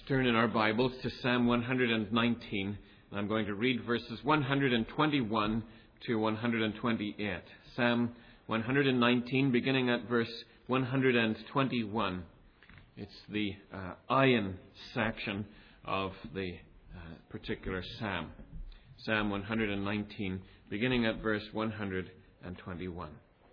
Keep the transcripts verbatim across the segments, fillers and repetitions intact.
turn in our Bibles to Psalm one hundred nineteen. I'm going to read verses one hundred twenty-one to one hundred twenty-eight. Psalm one hundred nineteen, beginning at verse one hundred twenty-one. It's the uh, Ayin section of the uh, particular psalm. Psalm one hundred nineteen, beginning at verse one hundred twenty-one.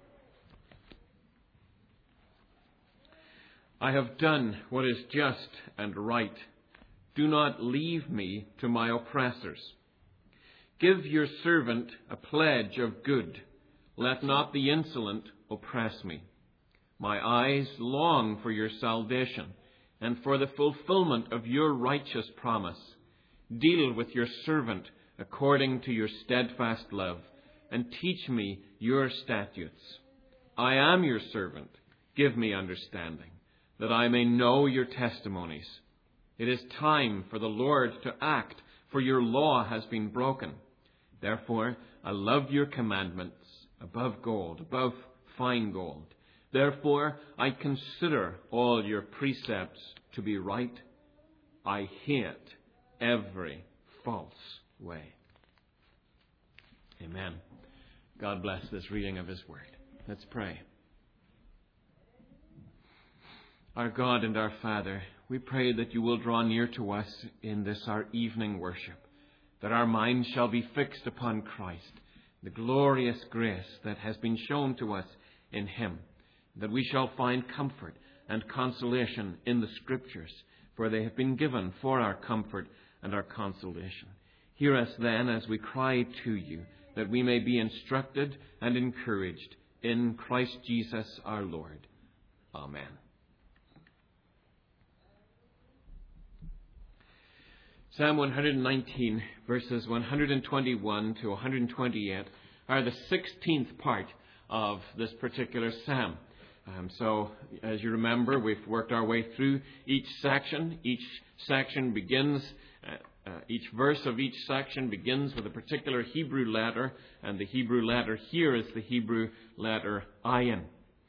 I have done what is just and right. Do not leave me to my oppressors. Give your servant a pledge of good. Let not the insolent oppress me. My eyes long for your salvation and for the fulfillment of your righteous promise. Deal with your servant according to your steadfast love, and teach me your statutes. I am your servant. Give me understanding, that I may know your testimonies. It is time for the Lord to act, for your law has been broken. Therefore, I love your commandments above gold, above fine gold. Therefore, I consider all your precepts to be right. I hate every false way. Amen. God bless this reading of His Word. Let's pray. Our God and our Father, we pray that you will draw near to us in this our evening worship, that our minds shall be fixed upon Christ, the glorious grace that has been shown to us in Him, that we shall find comfort and consolation in the Scriptures, for they have been given for our comfort and our consolation. Hear us then as we cry to you, that we may be instructed and encouraged in Christ Jesus our Lord. Amen. Psalm one hundred nineteen, verses one hundred twenty-one to one hundred twenty-eight, are the sixteenth part of this particular psalm. Um, so, as you remember, we've worked our way through each section. Each section begins, uh, uh, each verse of each section begins with a particular Hebrew letter, and the Hebrew letter here is the Hebrew letter Ayin.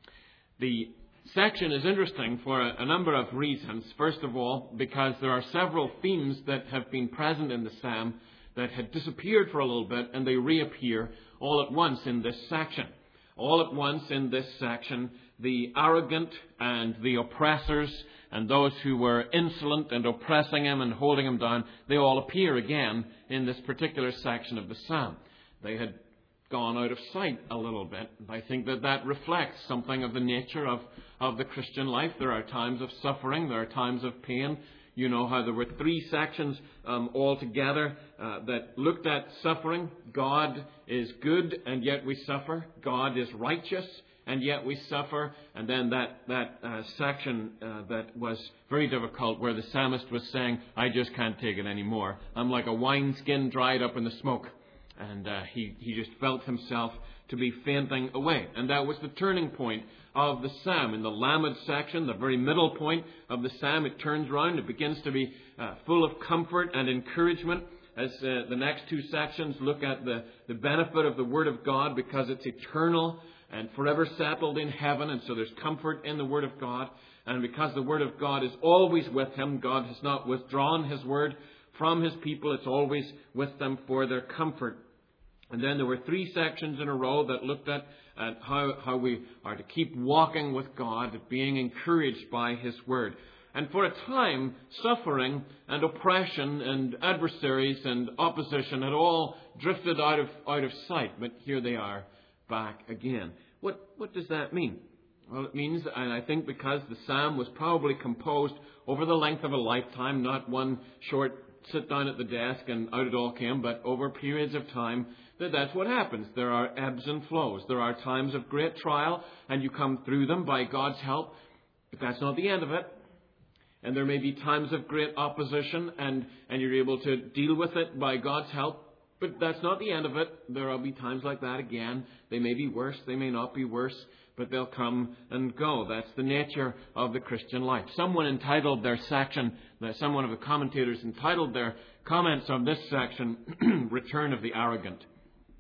The section is interesting for a, a number of reasons. First of all, because there are several themes that have been present in the psalm that had disappeared for a little bit, and they reappear all at once in this section. All at once in this section, the arrogant and the oppressors and those who were insolent and oppressing him and holding him down, they all appear again in this particular section of the psalm. They had gone out of sight a little bit. I think that that reflects something of the nature of, of the Christian life. There are times of suffering. There are times of pain. You know how there were three sections um, altogether uh, that looked at suffering. God is good and yet we suffer. God is righteous and yet we suffer. And then that, that uh, section uh, that was very difficult, where the psalmist was saying, I just can't take it anymore. I'm like a wineskin dried up in the smoke. And uh, he, he just felt himself to be fainting away. And that was the turning point of the psalm. In the Lamed section, the very middle point of the psalm, it turns around. It begins to be uh, full of comfort and encouragement. As uh, the next two sections look at the, the benefit of the Word of God, because it's eternal and forever settled in heaven. And so there's comfort in the Word of God. And because the Word of God is always with him, God has not withdrawn His Word from His people. It's always with them for their comfort. And then there were three sections in a row that looked at, at how, how we are to keep walking with God, being encouraged by His Word. And for a time, suffering and oppression and adversaries and opposition had all drifted out of out of sight. But here they are back again. What what does that mean? Well, it means, and I think because the psalm was probably composed over the length of a lifetime, not one short sit down at the desk and out it all came, but over periods of time, that that's what happens. There are ebbs and flows. There are times of great trial, and you come through them by God's help, but that's not the end of it. And there may be times of great opposition, and, and you're able to deal with it by God's help, but that's not the end of it. There will be times like that again. They may be worse, they may not be worse, but they'll come and go. That's the nature of the Christian life. Someone entitled their section, someone of the commentators entitled their comments on this section, Return of the Arrogant.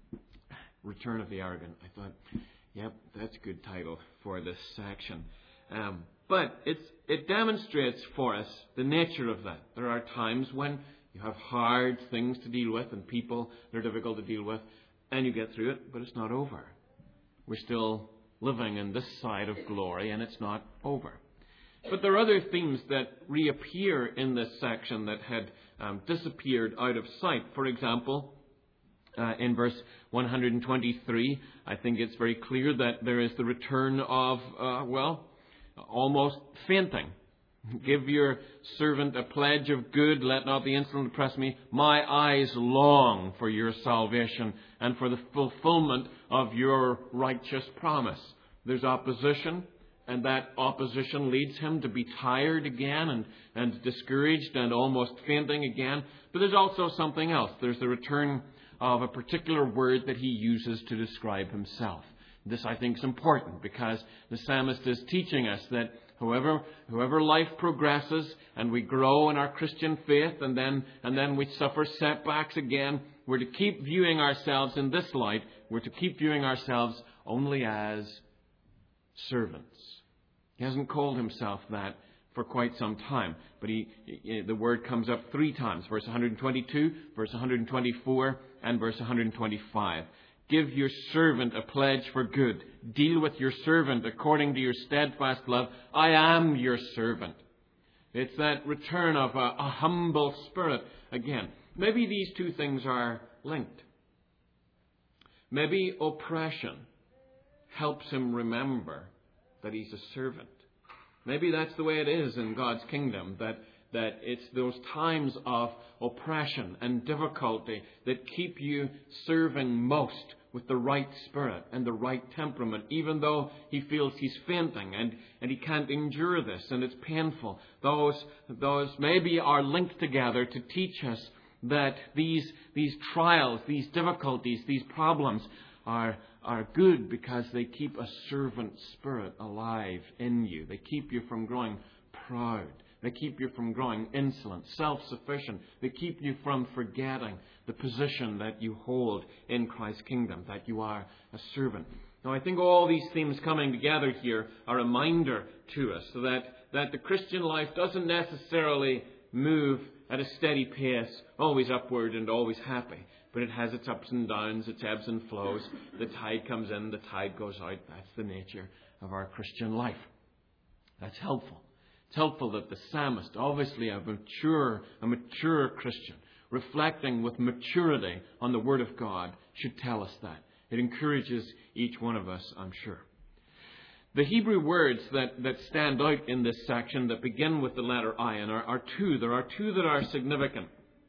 Return of the Arrogant. I thought, yep, that's a good title for this section. Um, but it's, it demonstrates for us the nature of that. There are times when you have hard things to deal with and people that are difficult to deal with, and you get through it, but it's not over. We're still living in this side of glory, and it's not over. But there are other themes that reappear in this section that had um, disappeared out of sight. For example, uh, in verse one hundred twenty-three, I think it's very clear that there is the return of, uh, well, almost fainting. Give your servant a pledge of good. Let not the insolent oppress me. My eyes long for your salvation and for the fulfillment of your righteous promise. There's opposition, and that opposition leads him to be tired again and, and discouraged and almost fainting again. But there's also something else. There's the return of a particular word that he uses to describe himself. This, I think, is important because the psalmist is teaching us that However, however life progresses and we grow in our Christian faith and then, and then we suffer setbacks again, we're to keep viewing ourselves in this light. We're to keep viewing ourselves only as servants. He hasn't called himself that for quite some time, but he, the word comes up three times, verse one hundred twenty-two, verse one hundred twenty-four, and verse one hundred twenty-five. Give your servant a pledge for good. Deal with your servant according to your steadfast love. I am your servant. It's that return of a, a humble spirit again. Maybe these two things are linked. Maybe oppression helps him remember that he's a servant. Maybe that's the way it is in God's kingdom, that that it's those times of oppression and difficulty that keep you serving most with the right spirit and the right temperament, even though he feels he's fainting and, and he can't endure this and it's painful. Those, those maybe are linked together to teach us that these, these trials, these difficulties, these problems are, are good because they keep a servant spirit alive in you. They keep you from growing proud. They keep you from growing insolent, self-sufficient. They keep you from forgetting the position that you hold in Christ's kingdom, that you are a servant. Now, I think all these themes coming together here are a reminder to us that, that the Christian life doesn't necessarily move at a steady pace, always upward and always happy. But it has its ups and downs, its ebbs and flows. The tide comes in, the tide goes out. That's the nature of our Christian life. That's helpful. It's helpful that the psalmist, obviously a mature, a mature Christian, reflecting with maturity on the Word of God, should tell us that. It encourages each one of us, I'm sure. The Hebrew words that, that stand out in this section that begin with the letter ayin are, are two. There are two that are significant.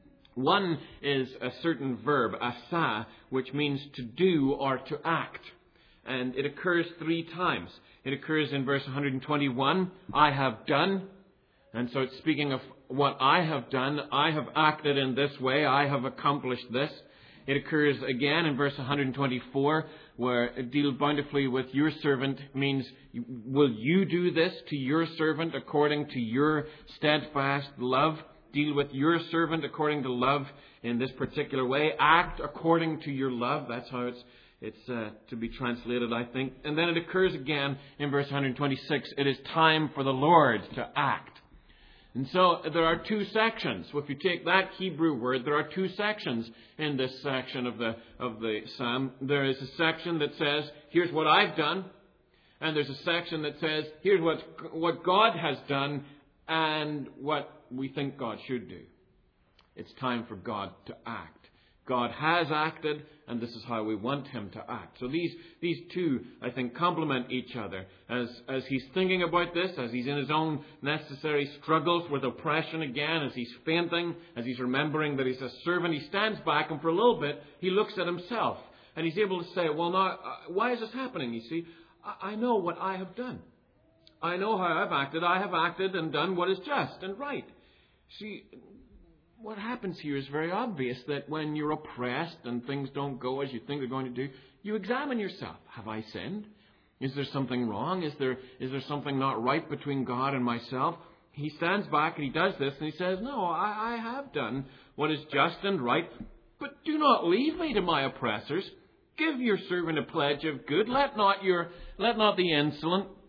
One is a certain verb, asa, which means to do or to act. And it occurs three times. It occurs in verse one hundred twenty-one, I have done. And so it's speaking of what I have done. I have acted in this way. I have accomplished this. It occurs again in verse one hundred twenty-four, where deal bountifully with your servant means, will you do this to your servant according to your steadfast love? Deal with your servant according to love in this particular way. Act according to your love. That's how it's It's uh, to be translated, I think. And then it occurs again in verse one hundred twenty-six. It is time for the Lord to act. And so there are two sections. If you take that Hebrew word, there are two sections in this section of the of the psalm. There is a section that says, here's what I've done. And there's a section that says, here's what, what God has done and what we think God should do. It's time for God to act. God has acted, and this is how we want him to act. So these these two, I think, complement each other. As, as he's thinking about this, as he's in his own necessary struggles with oppression again, as he's fainting, as he's remembering that he's a servant, he stands back, and for a little bit, he looks at himself. And he's able to say, well, now, uh, why is this happening? You see, I, I know what I have done. I know how I've acted. I have acted and done what is just and right. See, what happens here is very obvious, that when you're oppressed and things don't go as you think they're going to do, you examine yourself. Have I sinned? Is there something wrong? Is there is there something not right between God and myself? He stands back and he does this and he says, no, I, I have done what is just and right, but do not leave me to my oppressors. Give your servant a pledge of good. Let not your let not the insolent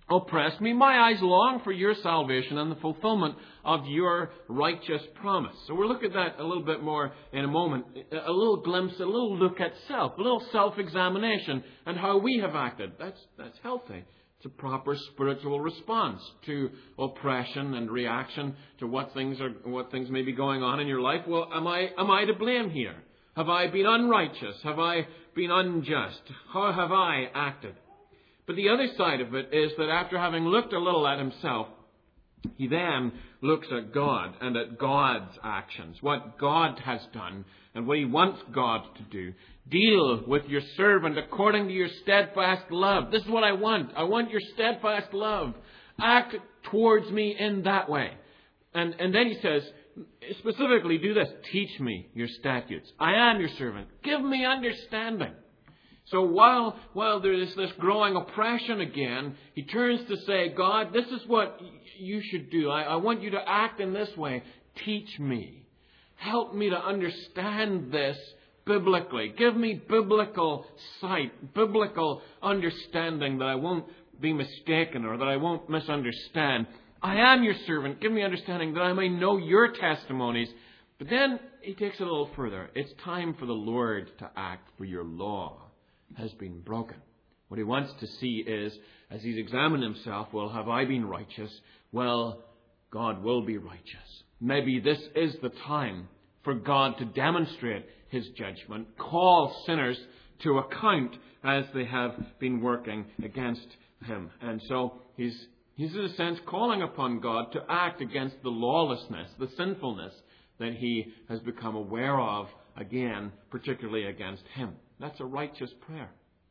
oppress me. My eyes long for your salvation and the fulfillment of your righteous promise. So we'll look at that a little bit more in a moment. A little glimpse, a little look at self, a little self-examination and how we have acted. That's, that's healthy. It's a proper spiritual response to oppression and reaction to what things are, what things may be going on in your life. Well, am I, am I to blame here? Have I been unrighteous? Have I been unjust? How have I acted? But the other side of it is that after having looked a little at himself, he then looks at God and at God's actions, what God has done and what he wants God to do. Deal with your servant according to your steadfast love. This is what I want. I want your steadfast love. Act towards me in that way. And, and then he says, specifically do this. Teach me your statutes. I am your servant. Give me understanding. So while, while there is this growing oppression again, he turns to say, God, this is what you should do. I, I want you to act in this way. Teach me. Help me to understand this biblically. Give me biblical sight, biblical understanding that I won't be mistaken or that I won't misunderstand. I am your servant. Give me understanding that I may know your testimonies. But then he takes it a little further. It's time for the Lord to act, for your law has been broken. What he wants to see is, as he's examined himself, well, have I been righteous? Well, God will be righteous. Maybe this is the time for God to demonstrate his judgment, call sinners to account as they have been working against him. And so he's, he's in a sense calling upon God to act against the lawlessness, the sinfulness that he has become aware of, again, particularly against him. That's a righteous prayer.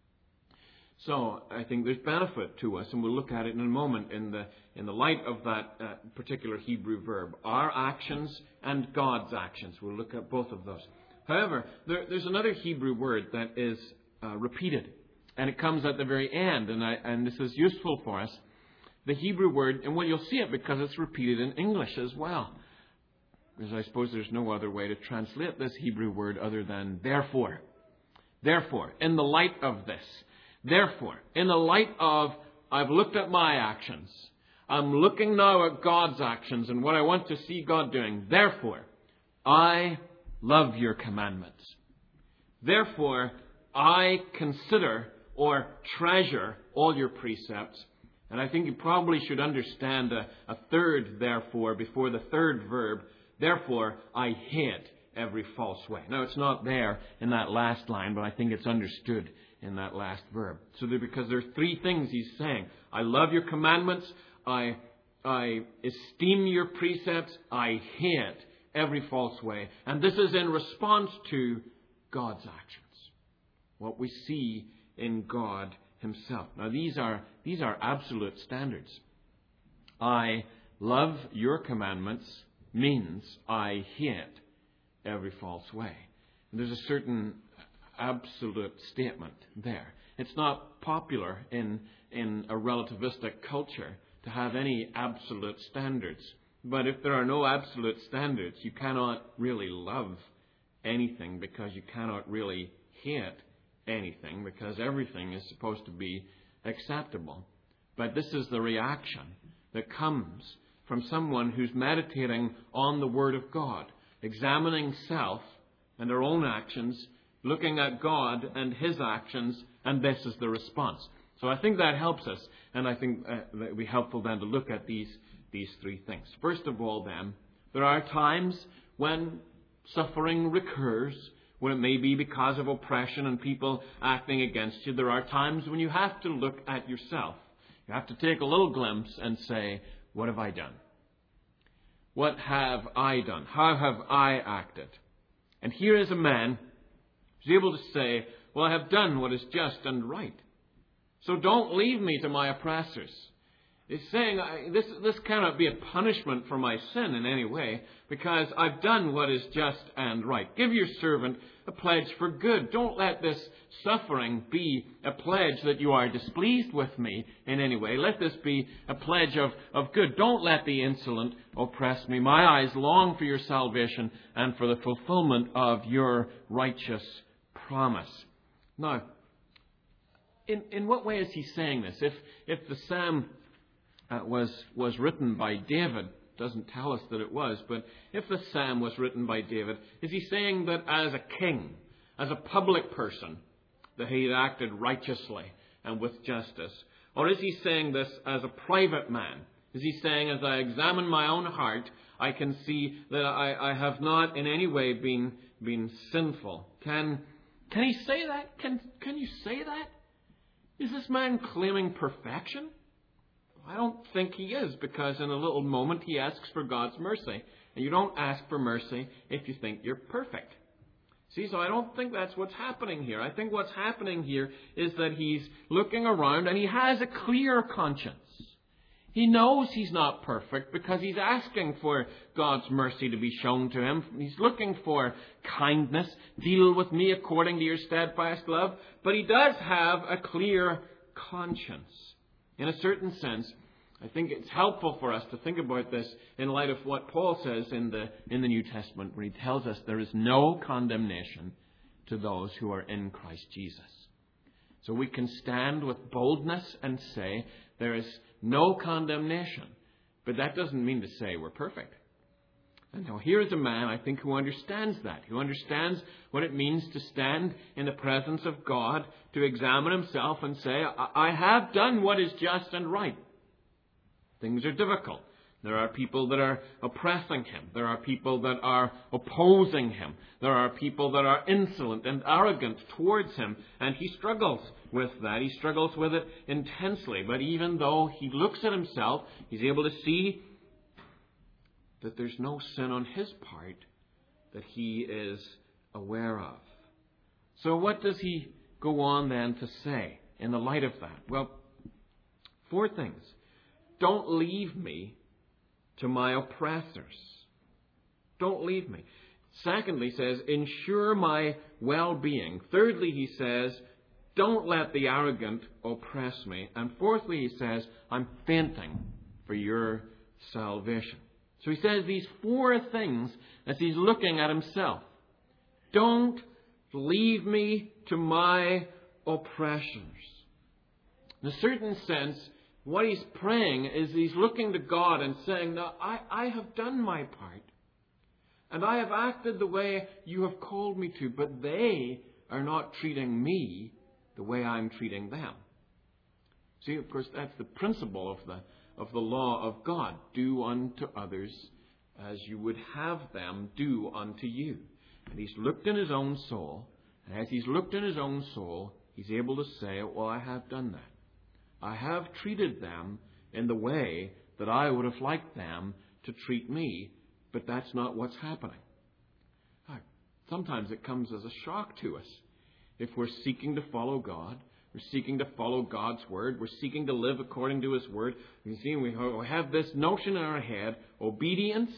So I think there's benefit to us, and we'll look at it in a moment in the in the light of that uh, particular Hebrew verb. Our actions and God's actions. We'll look at both of those. However, there, there's another Hebrew word that is uh, repeated, and it comes at the very end, and, I, and this is useful for us. The Hebrew word, and well, you'll see it because it's repeated in English as well. Because I suppose there's no other way to translate this Hebrew word other than therefore. Therefore, in the light of this, therefore, in the light of, I've looked at my actions. I'm looking now at God's actions and what I want to see God doing. Therefore, I love your commandments. Therefore, I consider or treasure all your precepts. And I think you probably should understand a, a third therefore before the third verb. Therefore, I hate every false way. Now, it's not there in that last line, but I think it's understood in that last verb. So there, because there are three things he's saying. I love your commandments. I, I esteem your precepts. I hate every false way. And this is in response to God's actions. What we see in God himself. Now, these are, these are absolute standards. I love your commandments means I hate every false way. And there's a certain absolute statement there. It's not popular in, in a relativistic culture to have any absolute standards. But if there are no absolute standards, you cannot really love anything because you cannot really hate anything because everything is supposed to be acceptable. But this is the reaction that comes from someone who's meditating on the Word of God, examining self and their own actions, looking at God and his actions, and this is the response. So I think that helps us, and I think uh, that would be helpful then to look at these, these three things. First of all then, there are times when suffering recurs, when it may be because of oppression and people acting against you. There are times when you have to look at yourself. You have to take a little glimpse and say, what have I done? What have I done? How have I acted? And here is a man who's able to say, well, I have done what is just and right. So don't leave me to my oppressors. He's saying I, this, this cannot be a punishment for my sin in any way, because I've done what is just and right. Give your servant a pledge for good. Don't let this suffering be a pledge that you are displeased with me in any way. Let this be a pledge of, of good. Don't let the insolent oppress me. My eyes long for your salvation and for the fulfillment of your righteous promise. Now, in, in what way is he saying this? If, if the psalm uh, was, was written by David, doesn't tell us that it was, but if the psalm was written by David, is he saying that as a king, as a public person, that he had acted righteously and with justice? Or is he saying this as a private man? Is he saying, as I examine my own heart, I can see that I, I have not in any way been, been sinful? Can, can he say that? Can, can you say that? Is this man claiming perfection? I don't think he is, because in a little moment he asks for God's mercy. And you don't ask for mercy if you think you're perfect. See, so I don't think that's what's happening here. I think what's happening here is that he's looking around and he has a clear conscience. He knows he's not perfect because he's asking for God's mercy to be shown to him. He's looking for kindness. Deal with me according to your steadfast love. But he does have a clear conscience. In a certain sense, I think it's helpful for us to think about this in light of what Paul says in the, in the New Testament, where he tells us there is no condemnation to those who are in Christ Jesus. So we can stand with boldness and say there is no condemnation. But that doesn't mean to say we're perfect. And now here is a man, I think, who understands that, who understands what it means to stand in the presence of God, to examine himself and say, I have done what is just and right. Things are difficult. There are people that are oppressing him. There are people that are opposing him. There are people that are insolent and arrogant towards him. And he struggles with that. He struggles with it intensely. But even though he looks at himself, he's able to see that there's no sin on his part that he is aware of. So what does he go on then to say in the light of that? Well, four things. Don't leave me to my oppressors. Don't leave me. Secondly, he says, ensure my well-being. Thirdly, he says, don't let the arrogant oppress me. And fourthly, he says, I'm fainting for your salvation. So he says these four things as he's looking at himself. Don't leave me to my oppressors. In a certain sense, what he's praying is he's looking to God and saying, now, I, I have done my part. And I have acted the way you have called me to, but they are not treating me the way I'm treating them. See, of course, that's the principle of the of the law of God. Do unto others as you would have them do unto you. And he's looked in his own soul, and as he's looked in his own soul, he's able to say, well, I have done that. I have treated them in the way that I would have liked them to treat me, but that's not what's happening. Sometimes it comes as a shock to us. If we're seeking to follow God, we're seeking to follow God's Word, we're seeking to live according to His Word, you see, we have this notion in our head, obedience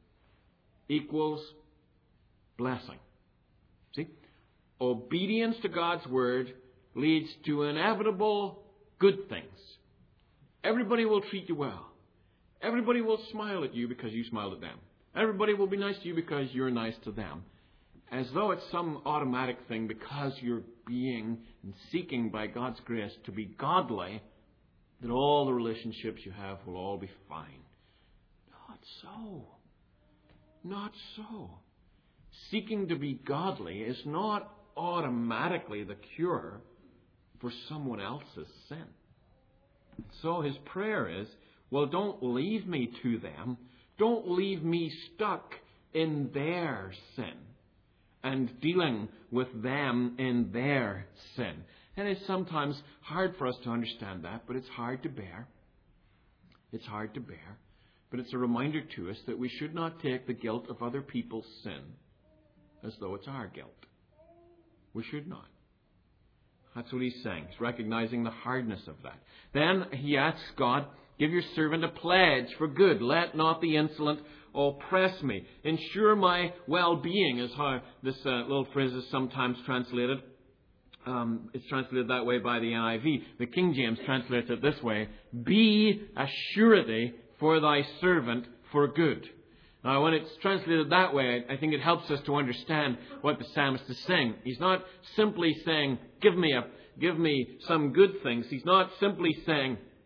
equals blessing. See? Obedience to God's Word leads to inevitable good things. Everybody will treat you well. Everybody will smile at you because you smiled at them. Everybody will be nice to you because you're nice to them. As though it's some automatic thing because you're being and seeking by God's grace to be godly, that all the relationships you have will all be fine. Not so. Not so. Seeking to be godly is not automatically the cure for someone else's sin. So his prayer is, well, don't leave me to them. Don't leave me stuck in their sin and dealing with them in their sin. And it's sometimes hard for us to understand that, but it's hard to bear. It's hard to bear. But it's a reminder to us that we should not take the guilt of other people's sin as though it's our guilt. We should not. That's what he's saying. He's recognizing the hardness of that. Then he asks God, give your servant a pledge for good. Let not the insolent oppress me. Ensure my well-being is how this uh, little phrase is sometimes translated. Um, it's translated that way by the N I V. The King James translates it this way. Be a surety for thy servant for good. Now, when it's translated that way, I think it helps us to understand what the psalmist is saying. He's not simply saying, give me a, give me some good things. He's not simply saying,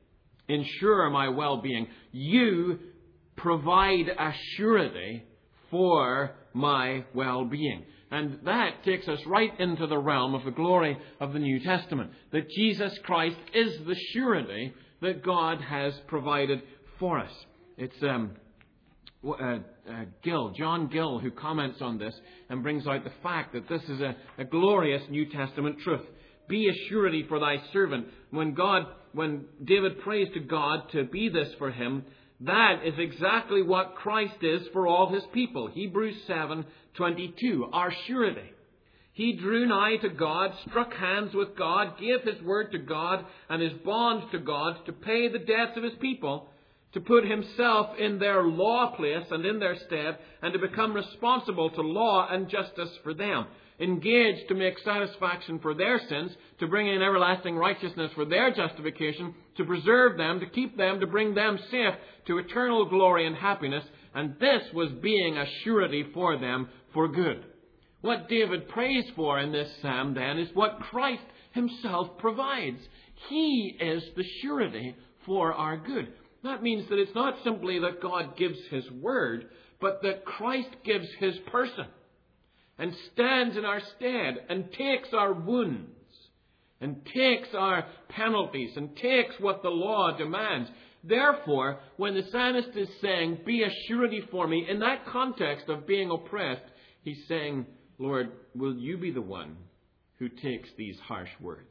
ensure my well-being. You provide a surety for my well-being. And that takes us right into the realm of the glory of the New Testament, that Jesus Christ is the surety that God has provided for us. It's um, uh, uh, Gill, John Gill, who comments on this and brings out the fact that this is a, a glorious New Testament truth. Be a surety for thy servant. When God, when David prays to God to be this for him, that is exactly what Christ is for all his people. Hebrews seven twenty-two, our surety. He drew nigh to God, struck hands with God, gave his word to God and his bond to God to pay the debts of his people, to put himself in their law place and in their stead, and to become responsible to law and justice for them. Engaged to make satisfaction for their sins, to bring in everlasting righteousness for their justification, to preserve them, to keep them, to bring them safe to eternal glory and happiness. And this was being a surety for them for good. What David prays for in this psalm, then, is what Christ himself provides. He is the surety for our good. That means that it's not simply that God gives his word, but that Christ gives his person and stands in our stead and takes our wounds and takes our penalties and takes what the law demands. Therefore, when the psalmist is saying, be a surety for me, in that context of being oppressed, he's saying, Lord, will you be the one who takes these harsh words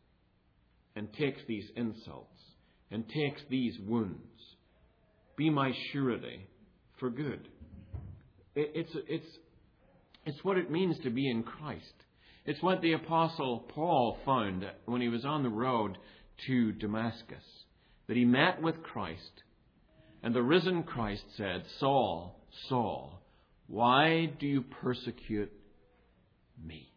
and takes these insults and takes these wounds? Be my surety for good. It's, it's, it's what it means to be in Christ. It's what the Apostle Paul found when he was on the road to Damascus, that he met with Christ, and the risen Christ said, Saul, Saul, why do you persecute me?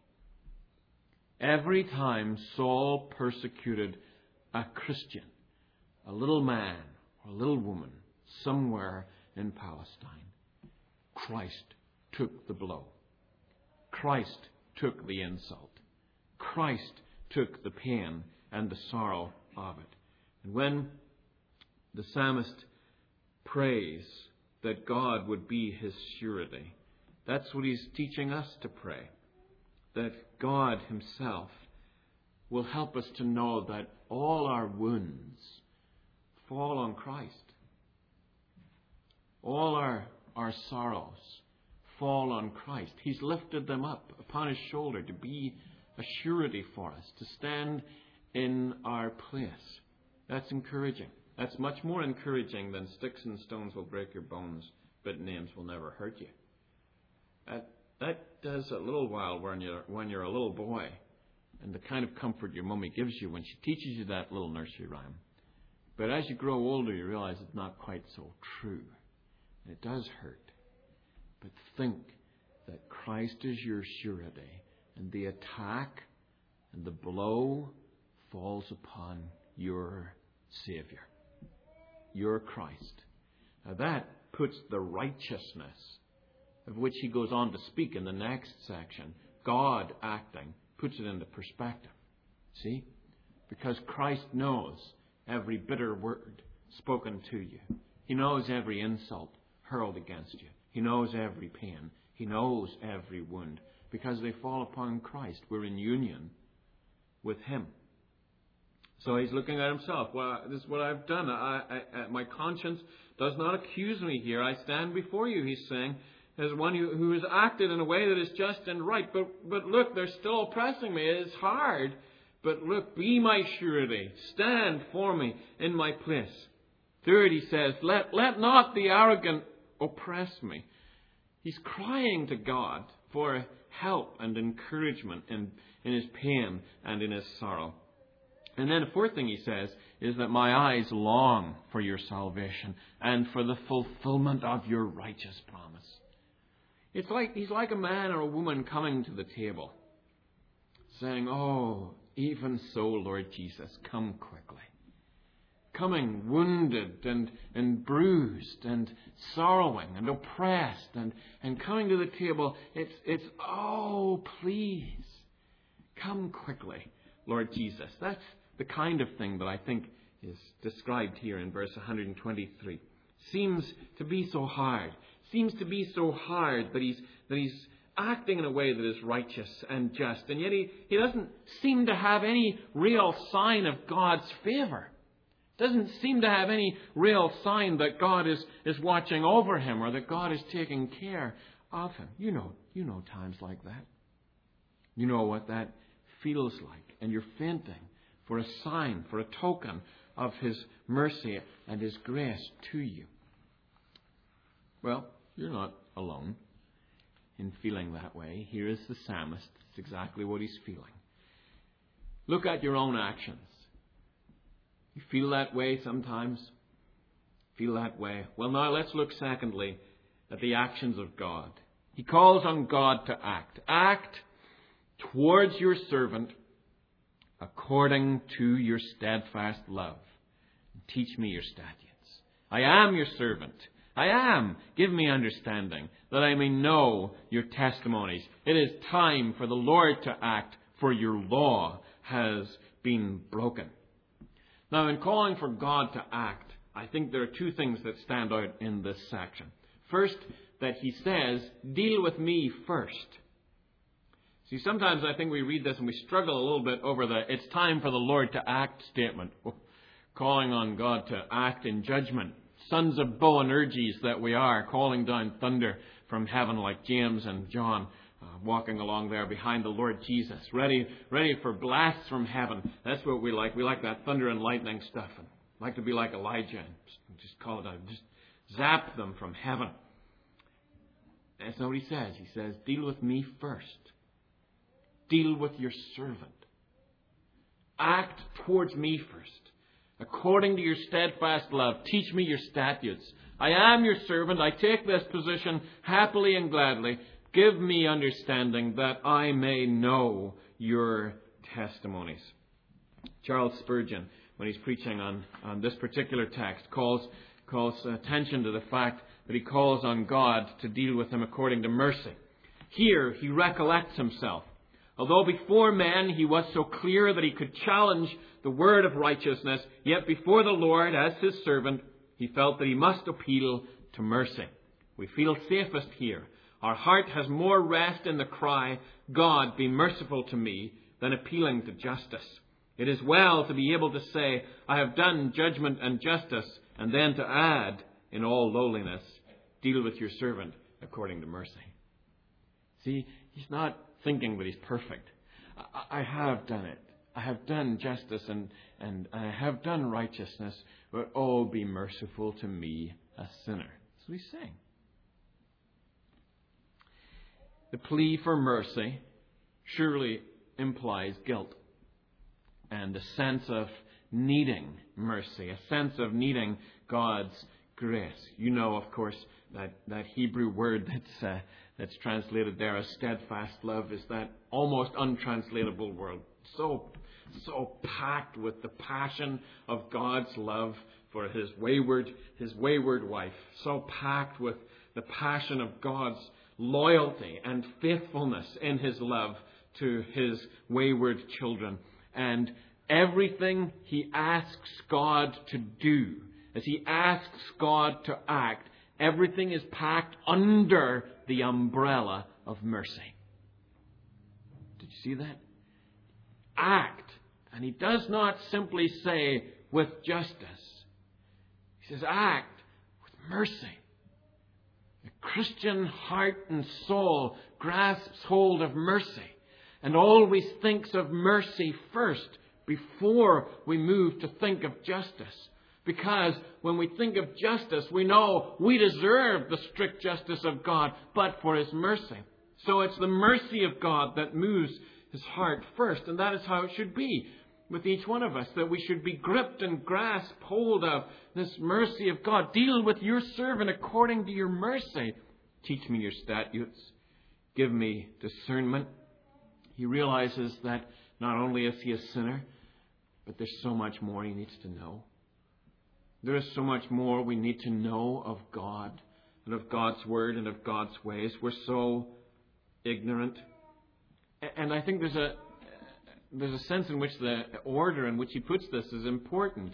Every time Saul persecuted a Christian, a little man or a little woman somewhere in Palestine, Christ took the blow. Christ took the insult. Christ took the pain and the sorrow of it. And when the psalmist prays that God would be his surety, that's what he's teaching us to pray. That God himself will help us to know that all our wounds fall on Christ. All our, our sorrows fall on Christ. He's lifted them up upon his shoulder to be a surety for us, to stand in our place. That's encouraging. That's much more encouraging than sticks and stones will break your bones, but names will never hurt you. That, that does a little while when you're, when you're a little boy, and the kind of comfort your mummy gives you when she teaches you that little nursery rhyme. But as you grow older, you realize it's not quite so true. And it does hurt. But think that Christ is your surety, and the attack and the blow falls upon your Savior, your Christ. Now that puts the righteousness of which he goes on to speak in the next section, God acting, puts it into perspective. See? Because Christ knows every bitter word spoken to you. He knows every insult hurled against you. He knows every pain. He knows every wound. Because they fall upon Christ. We're in union with him. So he's looking at himself. Well, this is what I've done. I, I, I, my conscience does not accuse me here. I stand before you, he's saying, as one who, who has acted in a way that is just and right. But, but look, they're still oppressing me. It is hard. But look, be my surety. Stand for me in my place. Third, he says, let, let not the arrogant oppress me. He's crying to God for help and encouragement in, in his pain and in his sorrow. And then the fourth thing he says is that my eyes long for your salvation and for the fulfillment of your righteous promise. It's like he's like a man or a woman coming to the table saying, oh, even so, Lord Jesus, come quickly. Coming wounded and, and bruised and sorrowing and oppressed and, and coming to the table. It's, it's, oh, please, come quickly, Lord Jesus. That's the kind of thing that I think is described here in verse one hundred twenty-three. Seems to be so hard. Seems to be so hard that he's that he's acting in a way that is righteous and just. And yet he, he doesn't seem to have any real sign of God's favor. Doesn't seem to have any real sign that God is, is watching over him or that God is taking care of him. You know, you know times like that. You know what that feels like. And you're fainting for a sign, for a token of His mercy and His grace to you. Well, you're not alone in feeling that way. Here is the psalmist. It's exactly what he's feeling. Look at your own actions. You feel that way sometimes? Feel that way? Well, now let's look secondly at the actions of God. He calls on God to act. Act towards your servant according to your steadfast love. Teach me your statutes. I am your servant. I am. Give me understanding that I may know your testimonies. It is time for the Lord to act, for your law has been broken. Now, in calling for God to act, I think there are two things that stand out in this section. First, that He says, deal with me first. See, sometimes I think we read this and we struggle a little bit over the it's time for the Lord to act statement. Calling on God to act in judgment. Sons of Boanerges that we are, calling down thunder from heaven like James and John uh, walking along there behind the Lord Jesus. Ready ready for blasts from heaven. That's what we like. We like that thunder and lightning stuff. And like to be like Elijah and just, just call it out. Just zap them from heaven. That's not what He says. He says, deal with me first. Deal with your servant. Act towards me first. According to your steadfast love, teach me your statutes. I am your servant. I take this position happily and gladly. Give me understanding that I may know your testimonies. Charles Spurgeon, when he's preaching on, on this particular text, calls, calls attention to the fact that he calls on God to deal with him according to mercy. Here, he recollects himself. Although before men he was so clear that he could challenge the word of righteousness, yet before the Lord as His servant, he felt that he must appeal to mercy. We feel safest here. Our heart has more rest in the cry, God, be merciful to me, than appealing to justice. It is well to be able to say, I have done judgment and justice, and then to add, in all lowliness, deal with your servant according to mercy. See, he's not thinking that he's perfect. I, I have done it. I have done justice and, and I have done righteousness, but oh, be merciful to me, a sinner. That's what he's saying. The plea for mercy surely implies guilt and a sense of needing mercy, a sense of needing God's grace. You know, of course, that, that Hebrew word that's uh, that's translated there as steadfast love is that almost untranslatable word. So, so packed with the passion of God's love for His wayward, His wayward wife. So packed with the passion of God's loyalty and faithfulness in His love to His wayward children. And everything He asks God to do, as He asks God to act, everything is packed under the umbrella of mercy. Did you see that? Act. And He does not simply say with justice. He says act with mercy. The Christian heart and soul grasps hold of mercy and always thinks of mercy first before we move to think of justice. Because when we think of justice, we know we deserve the strict justice of God, but for His mercy. So it's the mercy of God that moves His heart first. And that is how it should be with each one of us, that we should be gripped and grasp hold of this mercy of God. Deal with your servant according to your mercy. Teach me your statutes. Give me discernment. He realizes that not only is he a sinner, but there's so much more he needs to know. There is so much more we need to know of God and of God's Word and of God's ways. We're so ignorant. And I think there's a there's a sense in which the order in which he puts this is important.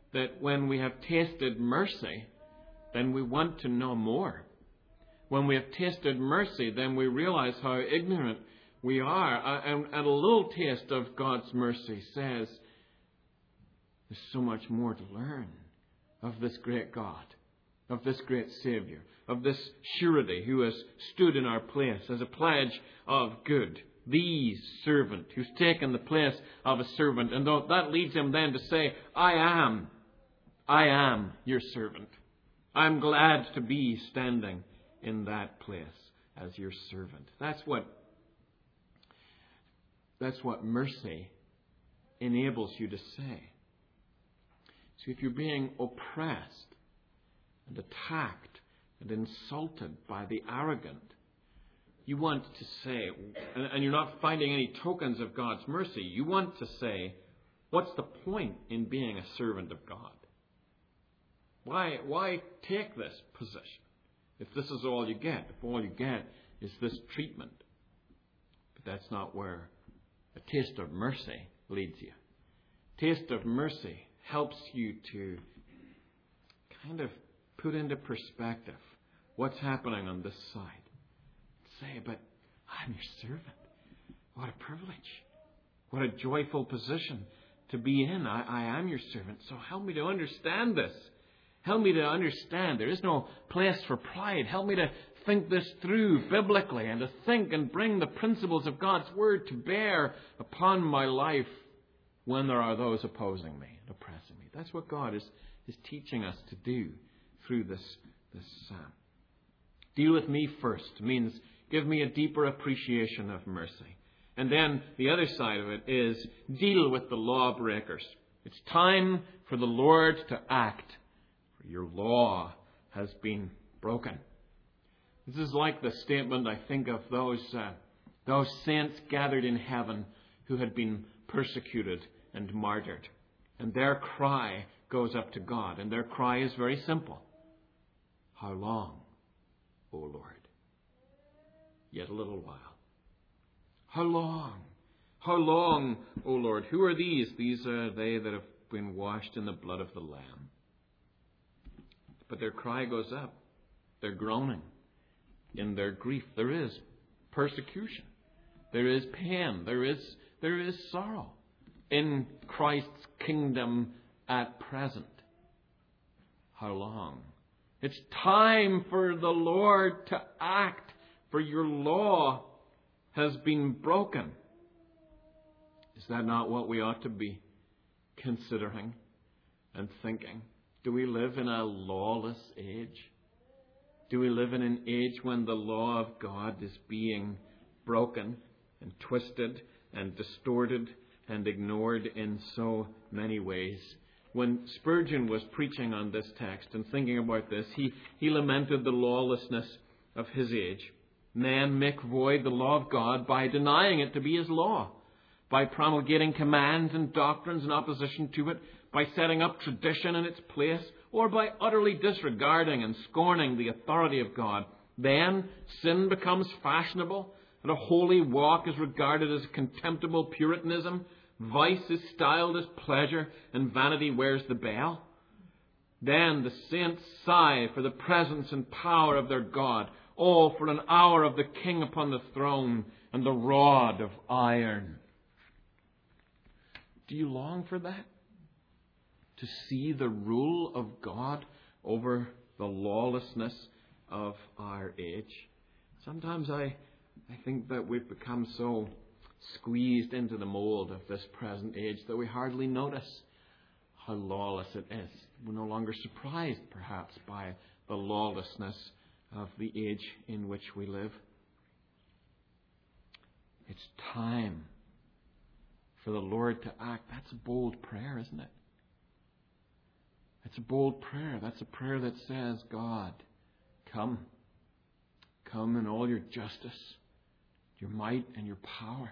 that when we have tasted mercy, then we want to know more. When we have tasted mercy, then we realize how ignorant we are. And, and a little taste of God's mercy says there's so much more to learn of this great God, of this great Savior, of this surety who has stood in our place as a pledge of good. The servant who's taken the place of a servant. And that leads him then to say, I am, I am your servant. I'm glad to be standing in that place as your servant. That's what, that's what mercy enables you to say. So if you're being oppressed and attacked and insulted by the arrogant, you want to say, and you're not finding any tokens of God's mercy, you want to say, what's the point in being a servant of God? Why, why take this position if this is all you get, if all you get is this treatment? But that's not where a taste of mercy leads you. Taste of mercy helps you to kind of put into perspective what's happening on this side. Say, but I'm your servant. What a privilege. What a joyful position to be in. I, I am your servant. So help me to understand this. Help me to understand. There is no place for pride. Help me to think this through biblically and to think and bring the principles of God's Word to bear upon my life when there are those opposing me and oppressing me. That's what God is, is teaching us to do through this, this psalm. Deal with me first means give me a deeper appreciation of mercy. And then the other side of it is deal with the lawbreakers. It's time for the Lord to act, for your law has been broken. This is like the statement, I think, of those, uh, those saints gathered in heaven who had been persecuted and martyred. And their cry goes up to God. And their cry is very simple. How long, O Lord? Yet a little while. How long? How long, O Lord? Who are these? These are they that have been washed in the blood of the Lamb. But their cry goes up. They're groaning in their grief. There is persecution. There is pain. There is, there is sorrow in Christ's kingdom at present. How long? It's time for the Lord to act, for your law has been broken. Is that not what we ought to be considering and thinking? Do we live in a lawless age? Do we live in an age when the law of God is being broken and twisted and distorted and ignored in so many ways? When Spurgeon was preaching on this text and thinking about this, he, he lamented the lawlessness of his age. Men make void the law of God by denying it to be His law, by promulgating commands and doctrines in opposition to it, by setting up tradition in its place, or by utterly disregarding and scorning the authority of God. Then sin becomes fashionable, and a holy walk is regarded as contemptible Puritanism. Vice is styled as pleasure, and vanity wears the bell. Then the saints sigh for the presence and power of their God. Oh, for an hour of the King upon the throne and the rod of iron. Do you long for that? To see the rule of God over the lawlessness of our age? Sometimes I, I think that we've become so squeezed into the mold of this present age that we hardly notice how lawless it is. We're no longer surprised, perhaps, by the lawlessness of the age in which we live. It's time for the Lord to act. That's a bold prayer, isn't it? It's a bold prayer. That's a prayer that says, God, come. Come in all your justice, your might, and your power.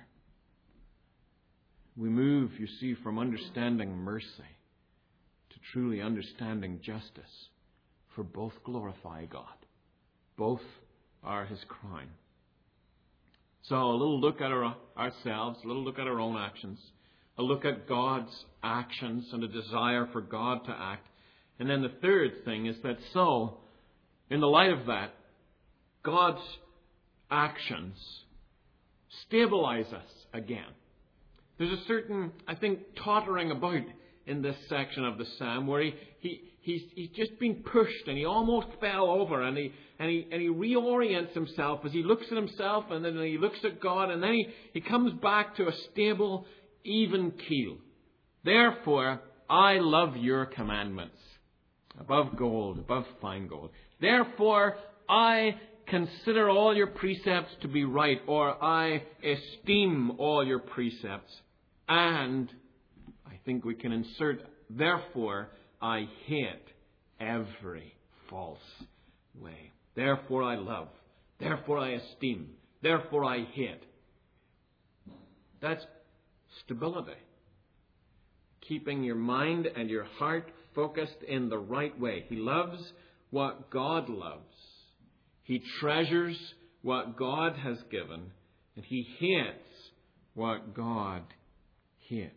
We move, you see, from understanding mercy to truly understanding justice, for both glorify God. Both are His crown. So a little look at our, ourselves, a little look at our own actions, a look at God's actions and a desire for God to act. And then the third thing is that so, in the light of that, God's actions stabilize us again. There's a certain, I think, tottering about in this section of the psalm where he, he he's he's just been pushed and he almost fell over, and he and he and he reorients himself as he looks at himself and then he looks at God, and then he, he comes back to a stable, even keel. Therefore, I love your commandments above gold, above fine gold. Therefore, I consider all your precepts to be right, or I esteem all your precepts. And I think we can insert, therefore, I hate every false way. Therefore, I love. Therefore, I esteem. Therefore, I hate. That's stability. Keeping your mind and your heart focused in the right way. He loves what God loves. He treasures what God has given, and he hates what God hates.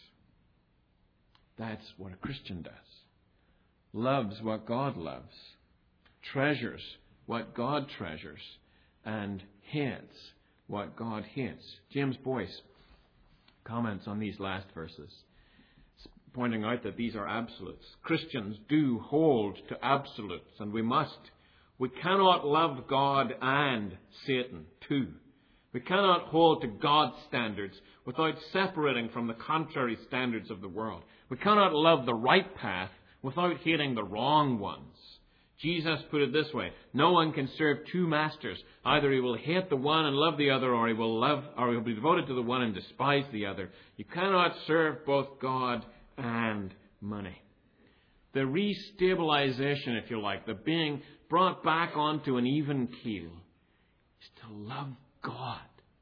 That's what a Christian does. Loves what God loves, treasures what God treasures, and hates what God hates. James Boyce comments on these last verses, pointing out that these are absolutes. Christians do hold to absolutes, and we must. We cannot love God and Satan too. We cannot hold to God's standards without separating from the contrary standards of the world. We cannot love the right path without hating the wrong ones. Jesus put it this way: no one can serve two masters. Either he will hate the one and love the other, or he will love, or he will be devoted to the one and despise the other. You cannot serve both God and money. The restabilization, if you like, the being brought back onto an even keel, is to love God.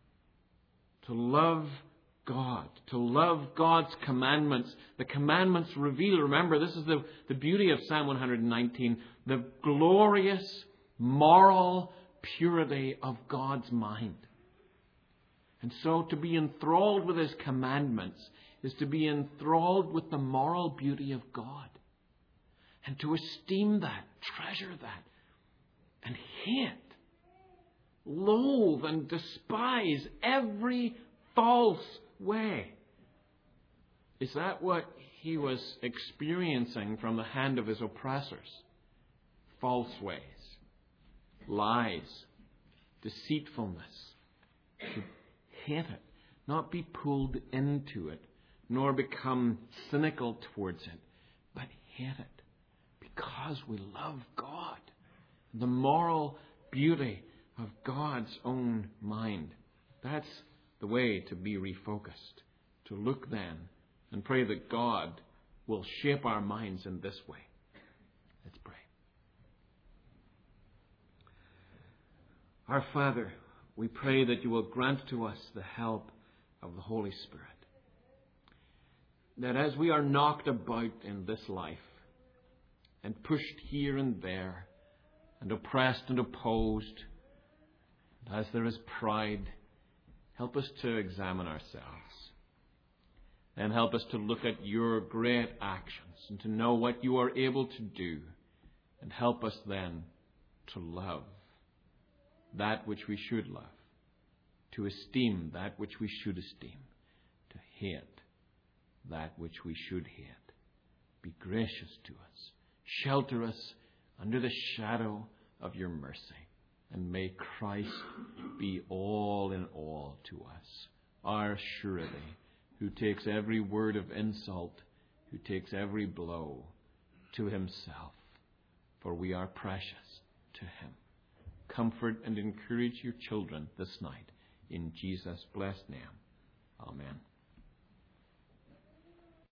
To love God. To love God's commandments. The commandments reveal, remember, this is the, the beauty of Psalm one nineteen, the glorious moral purity of God's mind. And so to be enthralled with his commandments is to be enthralled with the moral beauty of God. And to esteem that, treasure that, and hate, loathe and despise every false way. Is that what he was experiencing from the hand of his oppressors? False ways, lies, deceitfulness. To hate it, not be pulled into it, nor become cynical towards it, but hate it. Because we love God, the moral beauty of God's own mind. That's the way to be refocused, to look then and pray that God will shape our minds in this way. Let's pray. Our Father, we pray that you will grant to us the help of the Holy Spirit. That as we are knocked about in this life, and pushed here and there, and oppressed and opposed, and as there is pride, help us to examine ourselves. And help us to look at your great actions and to know what you are able to do. And help us then to love that which we should love, to esteem that which we should esteem, to hate that which we should hate. Be gracious to us. Shelter us under the shadow of your mercy. And may Christ be all in all to us, our surety, who takes every word of insult, who takes every blow to himself. For we are precious to him. Comfort and encourage your children this night. In Jesus' blessed name. Amen.